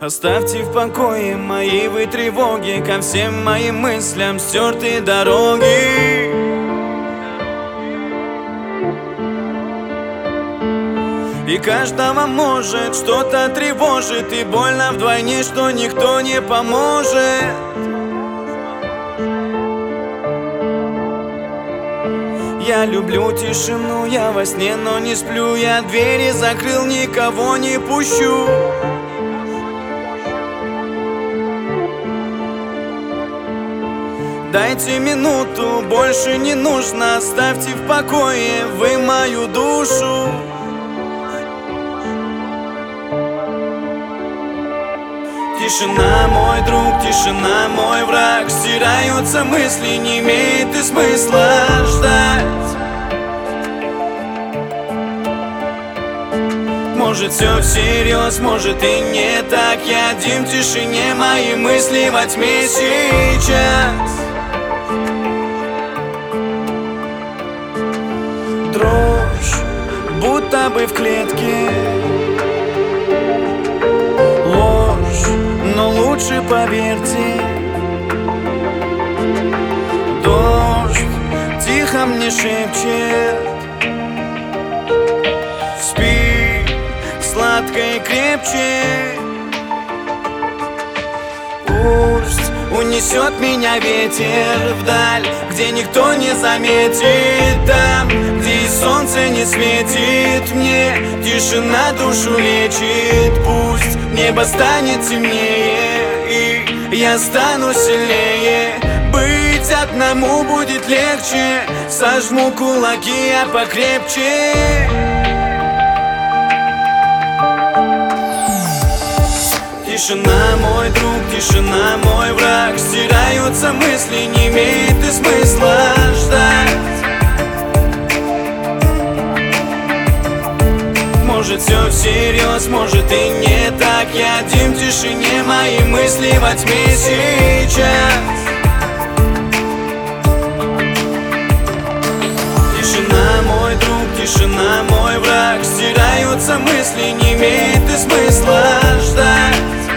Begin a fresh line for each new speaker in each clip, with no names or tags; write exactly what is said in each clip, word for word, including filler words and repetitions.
Оставьте в покое мои вы тревоги, ко всем моим мыслям стертые дороги. И каждого может что-то тревожит, и больно вдвойне, что никто не поможет. Я люблю тишину, я во сне, но не сплю. Я двери закрыл, никого не пущу. Дайте минуту, больше не нужно. Оставьте в покое вы мою душу. Тишина, мой друг, тишина, мой враг. Стираются мысли, не имеет и смысла ждать. Может все всерьез, может и не так. Я один в тишине, мои мысли во тьме сейчас. Дрожь, будто бы в клетке. Ложь, но лучше поверьте. Дождь тихо мне шепчет: спи сладко и крепче. Пусть унесет меня ветер вдаль, где никто не заметит. Там, где и солнце не светит мне, тишина душу лечит. Пусть небо станет темнее, и я стану сильнее. Быть одному будет легче. Сожму кулаки, а покрепче. Тишина, мой друг, тишина, мой враг. Стираются мысли, не имеет и смысла ждать. Может все всерьез, может и не так. Я один в тишине, мои мысли во тьме сейчас. Тишина, мой друг, тишина, мой враг. Стираются мысли, не имеет и смысла ждать.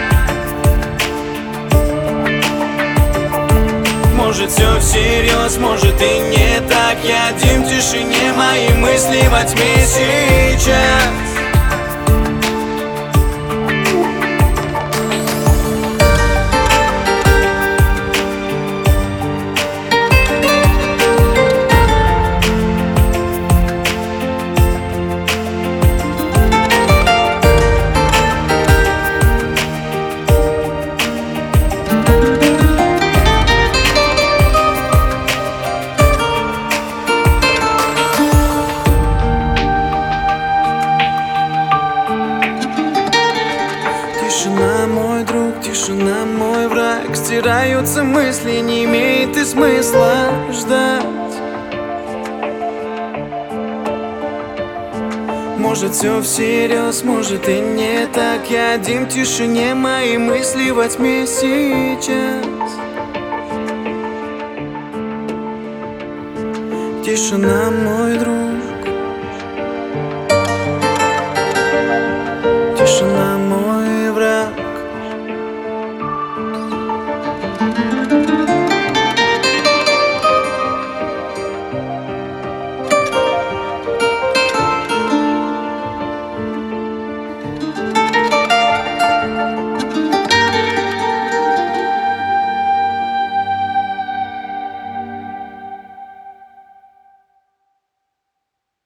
Может все всерьез, может и не так. Я один в тишине, мои мысли во тьме сейчас. Тишина, мой друг, тишина, мой враг. Стираются мысли, не имеет и смысла ждать. Может все всерьез, может и не так. Я один в тишине, мои мысли во тьме сейчас. Тишина, мой друг, тишина,